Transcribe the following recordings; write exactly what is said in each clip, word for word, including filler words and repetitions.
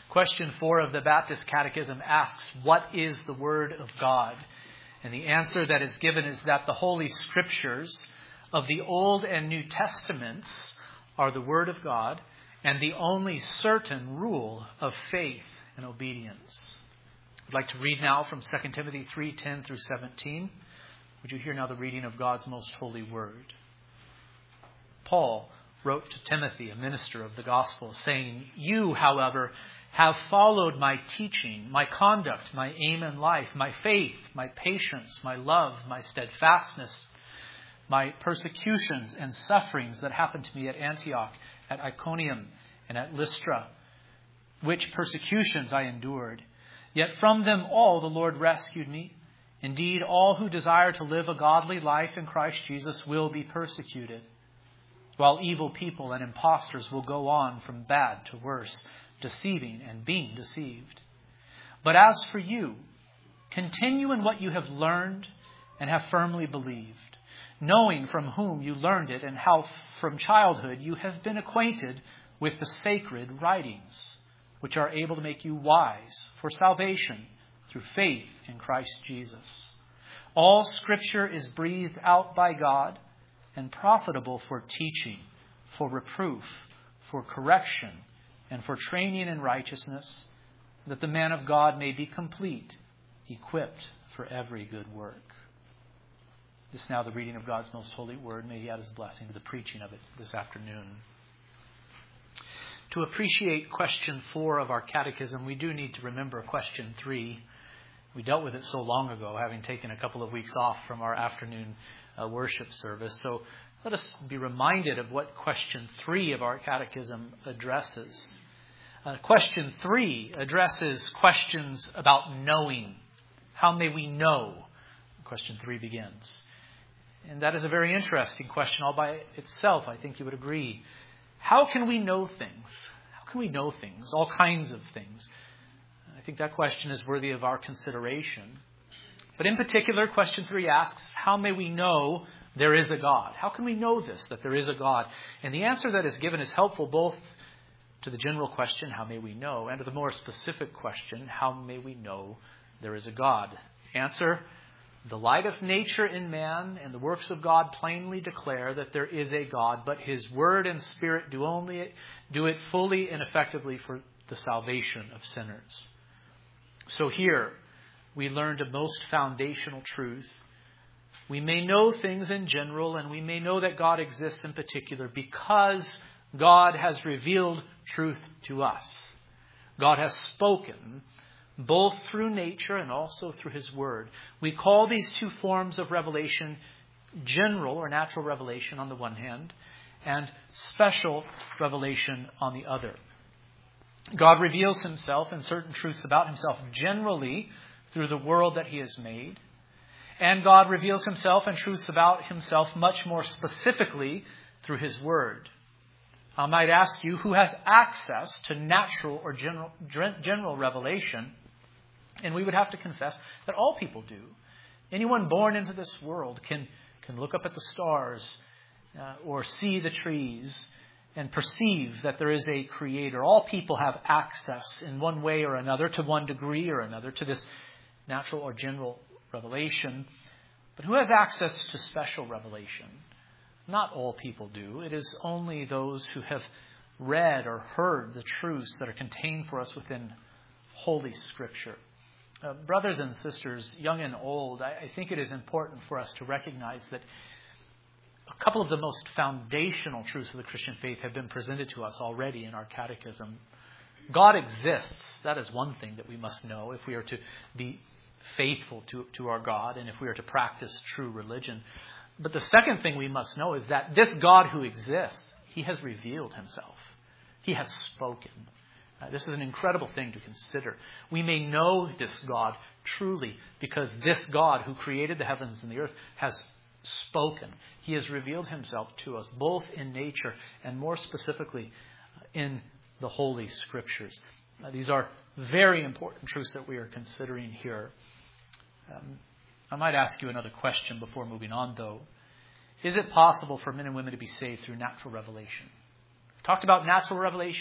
Question four of the Baptist Catechism asks, what is the Word of God? And the answer that is given is that the Holy Scriptures of the Old and New Testaments are the Word of God and the only certain rule of faith and obedience. I'd like to read now from Second Timothy three ten through seventeen. Would you hear now the reading of God's most holy word? Paul wrote to Timothy, a minister of the gospel, saying, "You, however, have followed my teaching, my conduct, my aim in life, my faith, my patience, my love, my steadfastness, my persecutions and sufferings that happened to me at Antioch, at Iconium, and at Lystra, which persecutions I endured. Yet from them all the Lord rescued me. Indeed, all who desire to live a godly life in Christ Jesus will be persecuted, while evil people and impostors will go on from bad to worse, deceiving and being deceived. But as for you, continue in what you have learned and have firmly believed, knowing from whom you learned it and how from childhood you have been acquainted with the sacred writings, which are able to make you wise for salvation through faith in Christ Jesus. All Scripture is breathed out by God and profitable for teaching, for reproof, for correction, and for training in righteousness, that the man of God may be complete, equipped for every good work." This is now the reading of God's most holy word. May He add His blessing to the preaching of it this afternoon. To appreciate question four of our catechism, we do need to remember question three. We dealt with it so long ago, having taken a couple of weeks off from our afternoon uh, worship service. So let us be reminded of what question three of our catechism addresses. Uh, question three addresses questions about knowing. How may we know? Question three begins. And that is a very interesting question all by itself. I think you would agree. How can we know things? How can we know things? All kinds of things. I think that question is worthy of our consideration. But in particular, question three asks, how may we know there is a God? How can we know this, that there is a God? And the answer that is given is helpful both to the general question, how may we know, and to the more specific question, how may we know there is a God? Answer, the light of nature in man and the works of God plainly declare that there is a God, but His Word and Spirit do only do it fully and effectively for the salvation of sinners. So here we learned a most foundational truth. We may know things in general, and we may know that God exists in particular because God has revealed truth to us. God has spoken both through nature and also through His Word. We call these two forms of revelation general or natural revelation on the one hand, and special revelation on the other. God reveals Himself and certain truths about Himself generally through the world that He has made. And God reveals Himself and truths about Himself much more specifically through His Word. I might ask you, who has access to natural or general, general revelation? And we would have to confess that all people do. Anyone born into this world can, can look up at the stars uh, or see the trees and perceive that there is a Creator. All people have access in one way or another, to one degree or another, to this natural or general revelation. But who has access to special revelation? Not all people do. It is only those who have read or heard the truths that are contained for us within Holy Scripture. Uh, brothers and sisters, young and old, I, I think it is important for us to recognize that a couple of the most foundational truths of the Christian faith have been presented to us already in our catechism. God exists. That is one thing that we must know if we are to be faithful to, to our God and if we are to practice true religion. But the second thing we must know is that this God who exists, He has revealed Himself. He has spoken. Uh, this is an incredible thing to consider. We may know this God truly because this God who created the heavens and the earth has spoken. He has revealed Himself to us, both in nature and more specifically in the Holy Scriptures. Uh, these are very important truths that we are considering here. Um, I might ask you another question before moving on, though. Is it possible for men and women to be saved through natural revelation? We've talked about natural revelation.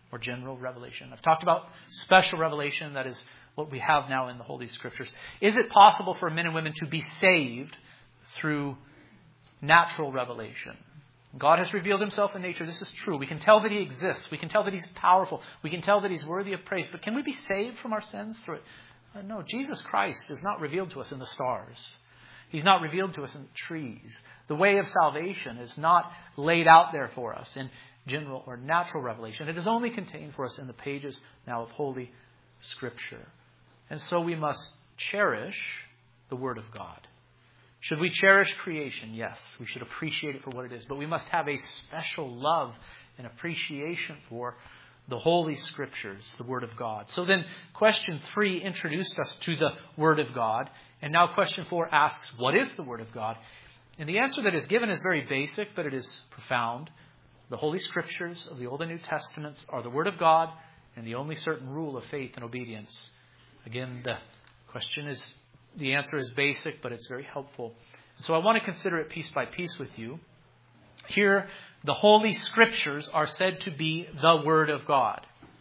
or general revelation. I've talked about special revelation. That is what we have now in the Holy Scriptures. Is it possible for men and women to be saved through natural revelation? God has revealed himself in nature. This is true. We can tell that he exists. We can tell that he's powerful. We can tell that he's worthy of praise. But can we be saved from our sins through it? Uh, no, Jesus Christ is not revealed to us in the stars. He's not revealed to us in the trees. The way of salvation is not laid out there for us in general or natural revelation. It is only contained for us in the pages now of Holy Scripture. And so we must cherish the Word of God. Should we cherish creation? Yes, we should appreciate it for what it is. But we must have a special love and appreciation for the Holy Scriptures, the Word of God. So then question three introduced us to the Word of God. And now question four asks, what is the Word of God? And the answer that is given is very basic, but it is profound. The Holy Scriptures of the Old and New Testaments are the Word of God and the only certain rule of faith and obedience. Again, the question is, the answer is basic, but it's very helpful. And so I want to consider it piece by piece with you. Here, the Holy Scriptures are said to be the Word of God.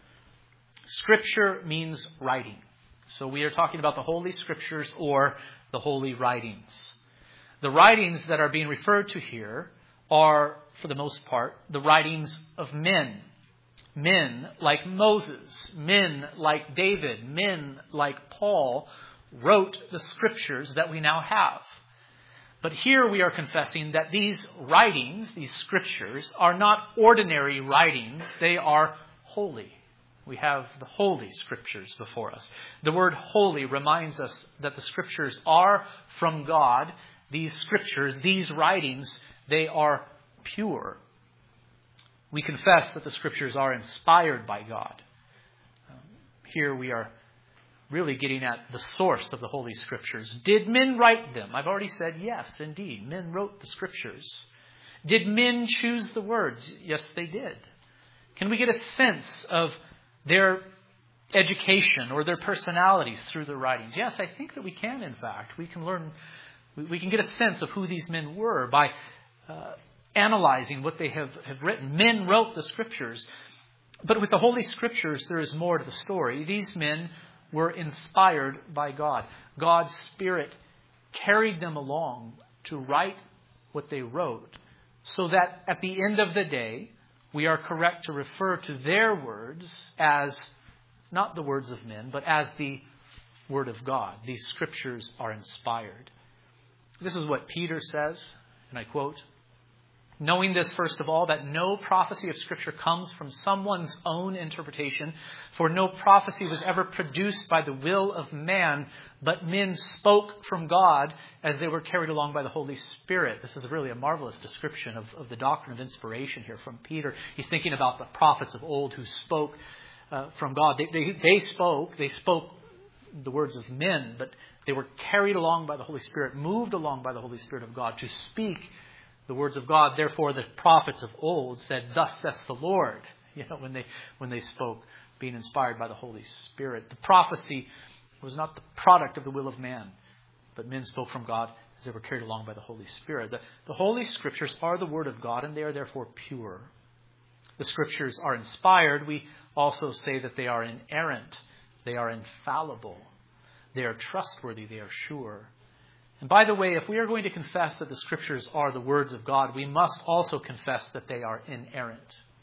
Scripture means writing. So we are talking about the Holy Scriptures or the Holy Writings. The writings that are being referred to here are, for the most part, the writings of men. Men like Moses, men like David, men like Paul wrote the Scriptures that we now have. But here we are confessing that these writings, these Scriptures, are not ordinary writings. They are holy. We have the Holy Scriptures before us. The word holy reminds us that the Scriptures are from God. These Scriptures, these writings, they are pure. We confess that the Scriptures are inspired by God. Um, here we are really getting at the source of the Holy Scriptures. Did men write them? I've already said yes, indeed. Men wrote the Scriptures. Did men choose the words? Yes, they did. Can we get a sense of their education or their personalities through the writings? Yes, I think that we can, in fact. We can learn, we can get a sense of who these men were by uh, analyzing what they have, have written. Men wrote the Scriptures. But with the Holy Scriptures, there is more to the story. These men were inspired by God. God's Spirit carried them along to write what they wrote, so that at the end of the day, we are correct to refer to their words as not the words of men, but as the Word of God. These Scriptures are inspired. This is what Peter says, and I quote, "Knowing this, first of all, that no prophecy of Scripture comes from someone's own interpretation, for no prophecy was ever produced by the will of man, but men spoke from God as they were carried along by the Holy Spirit." This is really a marvelous description of, of the doctrine of inspiration here from Peter. He's thinking about the prophets of old who spoke uh, from God. They, they, they spoke, they spoke the words of men, but they were carried along by the Holy Spirit, moved along by the Holy Spirit of God to speak the words of God. Therefore, the prophets of old said, "Thus says the Lord," you know, when they when they spoke, being inspired by the Holy Spirit. The prophecy was not the product of the will of man, but men spoke from God as they were carried along by the Holy Spirit. The, the Holy Scriptures are the Word of God, and they are therefore pure. The Scriptures are inspired. We also say that they are inerrant. They are infallible. They are trustworthy. They are sure. And by the way, if we are going to confess that the Scriptures are the words of God, we must also confess that they are inerrant.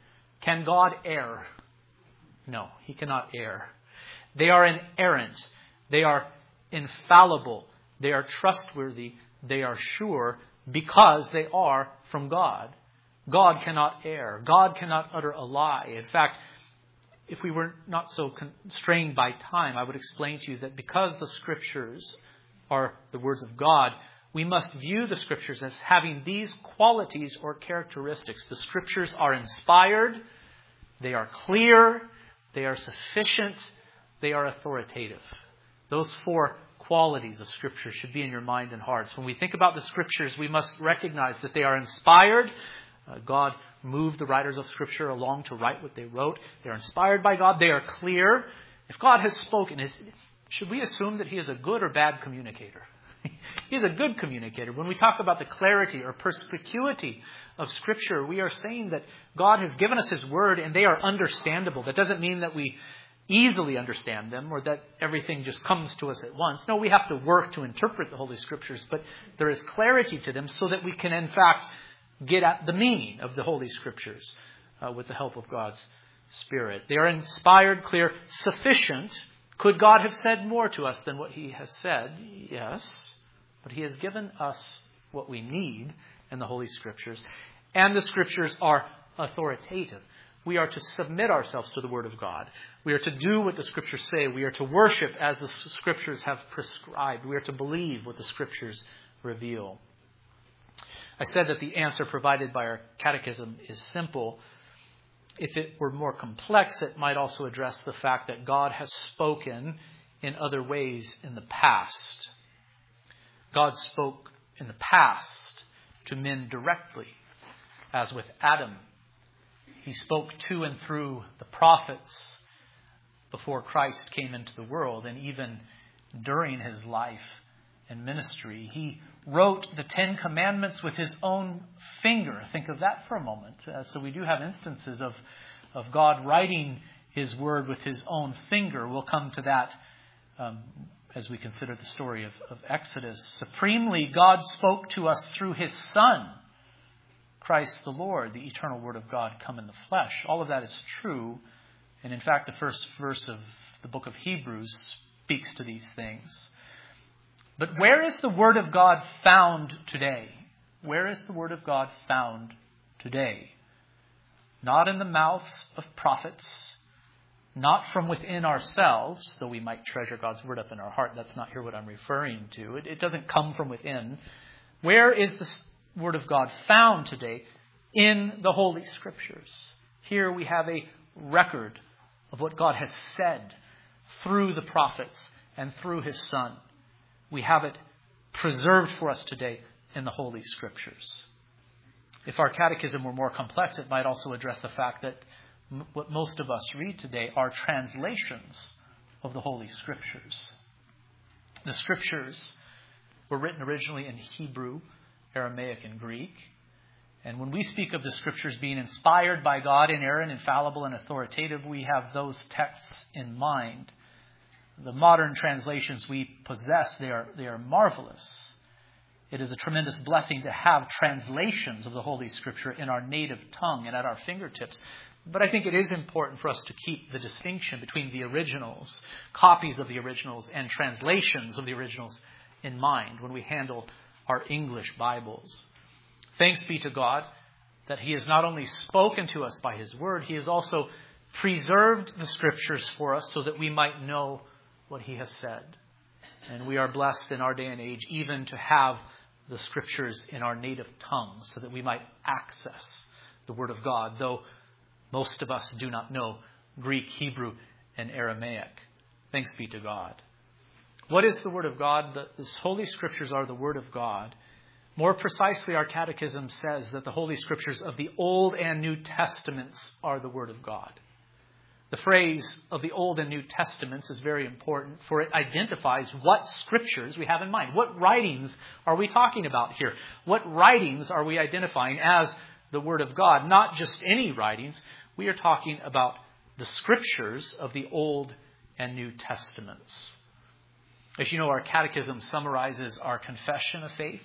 Can God err? No, He cannot err. They are inerrant. They are infallible. They are trustworthy. They are sure because they are from God. God cannot err. God cannot utter a lie. In fact, if we were not so constrained by time, I would explain to you that because the Scriptures are the words of God, we must view the Scriptures as having these qualities or characteristics. The Scriptures are inspired, they are clear, they are sufficient, they are authoritative. Those four qualities of Scripture should be in your mind and hearts. When we think about the Scriptures, we must recognize that they are inspired. Uh, God moved the writers of Scripture along to write what they wrote. They are inspired by God. They are clear. If God has spoken, is, should we assume that He is a good or bad communicator? He's a good communicator. When we talk about the clarity or perspicuity of Scripture, we are saying that God has given us His Word and they are understandable. That doesn't mean that we easily understand them or that everything just comes to us at once. No, we have to work to interpret the Holy Scriptures, but there is clarity to them so that we can in fact get at the meaning of the Holy Scriptures uh, with the help of God's Spirit. They are inspired, clear, sufficient. Could God have said more to us than what He has said? Yes. But He has given us what we need in the Holy Scriptures. And the Scriptures are authoritative. We are to submit ourselves to the Word of God. We are to do what the Scriptures say. We are to worship as the Scriptures have prescribed. We are to believe what the Scriptures reveal. I said that the answer provided by our catechism is simple. If it were more complex, it might also address the fact that God has spoken in other ways in the past. God spoke in the past to men directly, as with Adam. He spoke to and through the prophets before Christ came into the world, and even during His life and ministry. He wrote the Ten Commandments with His own finger. Think of that for a moment. Uh, so we do have instances of, of God writing His Word with His own finger. We'll come to that um, as we consider the story of, of Exodus. Supremely, God spoke to us through His Son, Christ the Lord, the eternal Word of God come in the flesh. All of that is true. And in fact, the first verse of the book of Hebrews speaks to these things. But where is the Word of God found today? Where is the Word of God found today? Not in the mouths of prophets, not from within ourselves, though we might treasure God's Word up in our heart. That's not here what I'm referring to. It, it doesn't come from within. Where is the Word of God found today? In the Holy Scriptures. Here we have a record of what God has said through the prophets and through His Son. We have it preserved for us today in the Holy Scriptures. If our catechism were more complex, it might also address the fact that m- what most of us read today are translations of the Holy Scriptures. The Scriptures were written originally in Hebrew, Aramaic, and Greek. And when we speak of the Scriptures being inspired by God, inerrant, infallible, and authoritative, we have those texts in mind. The modern translations we possess, they are, they are marvelous. It is a tremendous blessing to have translations of the Holy Scripture in our native tongue and at our fingertips. But I think it is important for us to keep the distinction between the originals, copies of the originals, and translations of the originals in mind when we handle our English Bibles. Thanks be to God that He has not only spoken to us by His Word, He has also preserved the Scriptures for us so that we might know what He has said. And we are blessed in our day and age even to have the Scriptures in our native tongue so that we might access the Word of God, though most of us do not know Greek, Hebrew, and Aramaic. Thanks be to God. What is the Word of God? The, the Holy Scriptures are the Word of God. More precisely, our catechism says that the Holy Scriptures of the Old and New Testaments are the Word of God. The phrase of the Old and New Testaments is very important, for it identifies what Scriptures we have in mind. What writings are we talking about here? What writings are we identifying as the Word of God? Not just any writings. We are talking about the Scriptures of the Old and New Testaments. As you know, our catechism summarizes our confession of faith.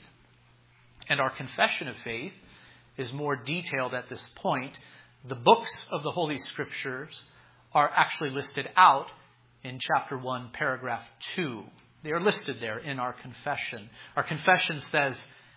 And our confession of faith is more detailed at this point. The books of the Holy Scriptures are actually listed out in chapter one, paragraph two. They are listed there in our confession. Our confession says,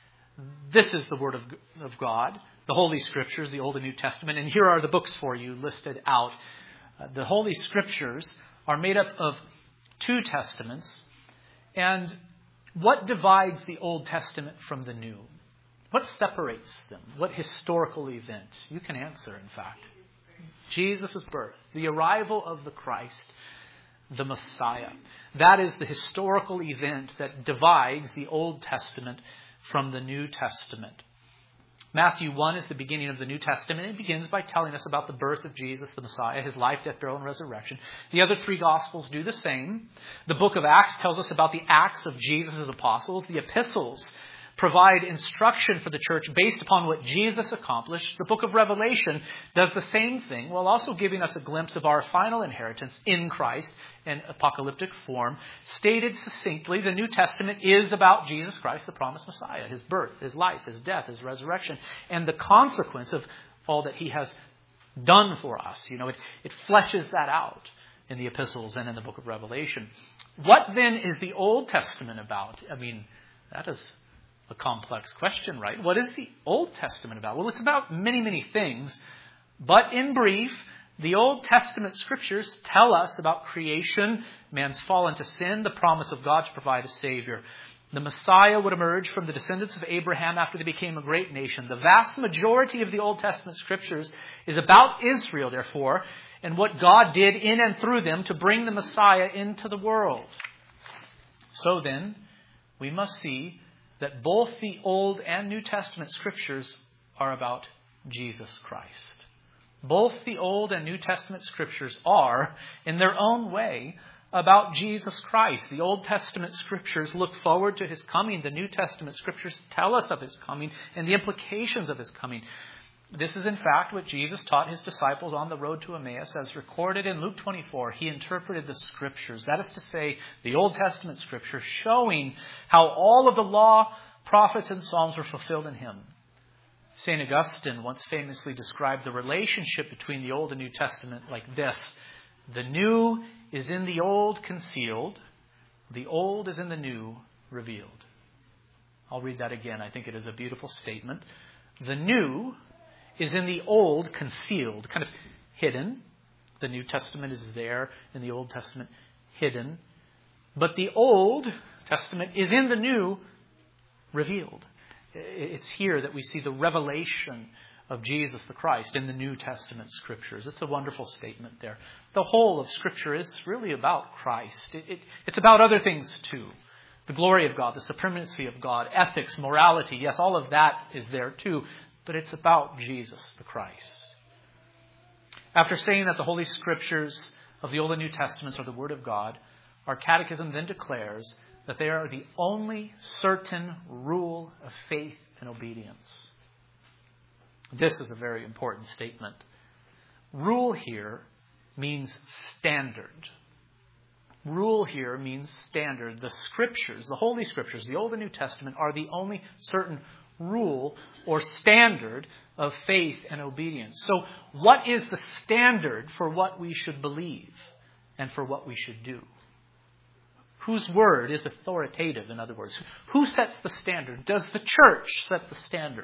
this is the Word of, of God, the Holy Scriptures, the Old and New Testament, and here are the books for you listed out. Uh, the Holy Scriptures are made up of two testaments, and what divides the Old Testament from the New? What separates them? What historical event? You can answer, in fact. Jesus' birth, the arrival of the Christ, the Messiah. That is the historical event that divides the Old Testament from the New Testament. Matthew one is the beginning of the New Testament. It begins by telling us about the birth of Jesus, the Messiah, his life, death, burial, and resurrection. The other three Gospels do the same. The book of Acts tells us about the acts of Jesus' apostles. The epistles provide instruction for the church based upon what Jesus accomplished. The book of Revelation does the same thing, while also giving us a glimpse of our final inheritance in Christ in apocalyptic form. Stated succinctly, the New Testament is about Jesus Christ, the promised Messiah, his birth, his life, his death, his resurrection, and the consequence of all that he has done for us. You know, it, it fleshes that out in the epistles and in the book of Revelation. What then is the Old Testament about? I mean, that is a complex question, right? What is the Old Testament about? Well, it's about many, many things. But in brief, the Old Testament scriptures tell us about creation, man's fall into sin, the promise of God to provide a Savior. The Messiah would emerge from the descendants of Abraham after they became a great nation. The vast majority of the Old Testament scriptures is about Israel, therefore, and what God did in and through them to bring the Messiah into the world. So then, we must see that both the Old and New Testament scriptures are about Jesus Christ. Both the Old and New Testament scriptures are, in their own way, about Jesus Christ. The Old Testament scriptures look forward to his coming. The New Testament scriptures tell us of his coming and the implications of his coming. This is in fact what Jesus taught his disciples on the road to Emmaus, as recorded in Luke twenty-four. He interpreted the scriptures, that is to say, the Old Testament scriptures, showing how all of the law, prophets, and psalms were fulfilled in him. Saint Augustine once famously described the relationship between the Old and New Testament like this: the new is in the old concealed, the old is in the new revealed. I'll read that again. I think it is a beautiful statement. The new is in the old concealed, kind of hidden. The New Testament is there in the Old Testament, hidden. But the Old Testament is in the New revealed. It's here that we see the revelation of Jesus the Christ in the New Testament scriptures. It's a wonderful statement there. The whole of Scripture is really about Christ. It, it, it's about other things too. The glory of God, the supremacy of God, ethics, morality. Yes, all of that is there too. But it's about Jesus the Christ. After saying that the Holy Scriptures of the Old and New Testaments are the Word of God, our catechism then declares that they are the only certain rule of faith and obedience. This is a very important statement. Rule here means standard. Rule here means standard. The Scriptures, the Holy Scriptures, the Old and New Testament, are the only certain rule or standard of faith and obedience. So what is the standard for what we should believe and for what we should do? Whose word is authoritative, in other words? Who sets the standard? Does the church set the standard?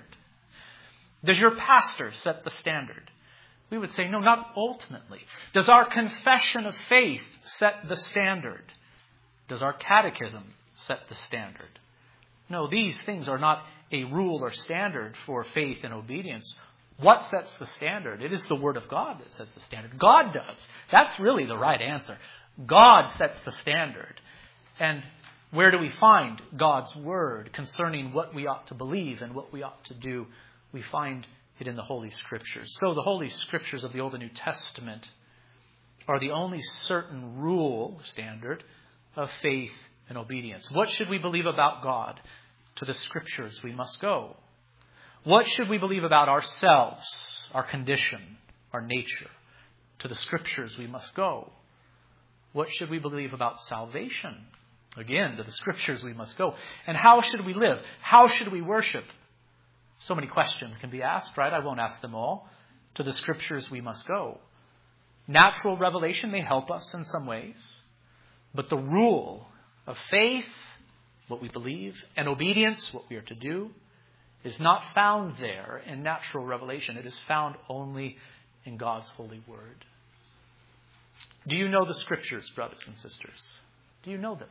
Does your pastor set the standard? We would say, no, not ultimately. Does our confession of faith set the standard? Does our catechism set the standard? No, these things are not a rule or standard for faith and obedience. What sets the standard? It is the Word of God that sets the standard. God does. That's really the right answer. God sets the standard. And where do we find God's Word concerning what we ought to believe and what we ought to do? We find it in the Holy Scriptures. So the Holy Scriptures of the Old and New Testament are the only certain rule, standard, of faith and obedience. What should we believe about God? To the Scriptures we must go. What should we believe about ourselves, our condition, our nature? To the Scriptures we must go. What should we believe about salvation? Again, to the Scriptures we must go. And how should we live? How should we worship? So many questions can be asked, right? I won't ask them all. To the Scriptures we must go. Natural revelation may help us in some ways, but the rule of faith, what we believe, and obedience, what we are to do, is not found there in natural revelation. It is found only in God's holy word. Do you know the Scriptures, brothers and sisters? Do you know them?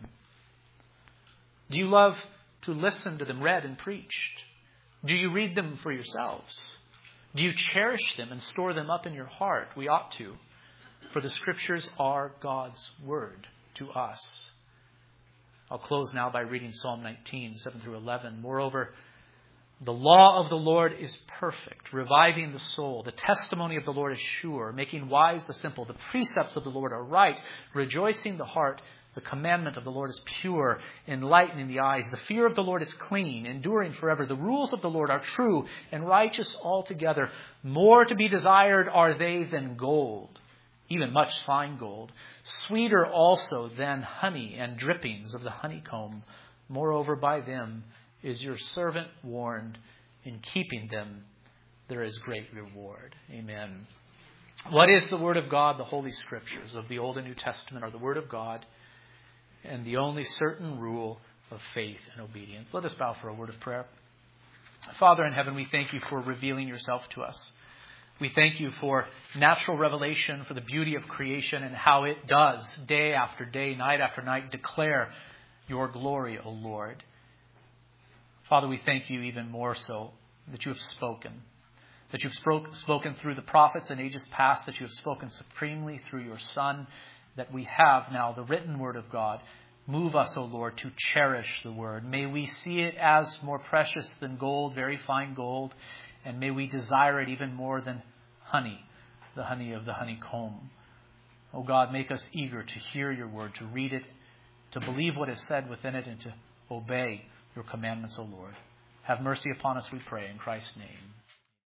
Do you love to listen to them read and preached? Do you read them for yourselves? Do you cherish them and store them up in your heart? We ought to, for the Scriptures are God's word to us. I'll close now by reading Psalm nineteen, seven through eleven. Moreover, The law of the Lord is perfect, reviving the soul. The testimony of the Lord is sure, making wise the simple. The precepts of the Lord are right, rejoicing the heart. The commandment of the Lord is pure, enlightening the eyes. The fear of the Lord is clean, enduring forever. The rules of the Lord are true and righteous altogether. More to be desired are they than gold, even much fine gold. Sweeter also than honey and drippings of the honeycomb. Moreover, by them is your servant warned. In keeping them, there is great reward. Amen. What is the Word of God? The Holy Scriptures of the Old and New Testament are the Word of God and the only certain rule of faith and obedience. Let us bow for a word of prayer. Father in heaven, we thank you for revealing yourself to us. We thank you for natural revelation, for the beauty of creation and how it does, day after day, night after night, declare your glory, O Lord. Father, we thank you even more so that you have spoken, that you've spoke, spoken through the prophets in ages past, that you have spoken supremely through your Son, that we have now the written word of God. Move us, O Lord, to cherish the word. May we see it as more precious than gold, very fine gold, and may we desire it even more than honey, the honey of the honeycomb. O God, make us eager to hear your word, to read it, to believe what is said within it, and to obey your commandments, O Lord. Have mercy upon us, we pray, in Christ's name.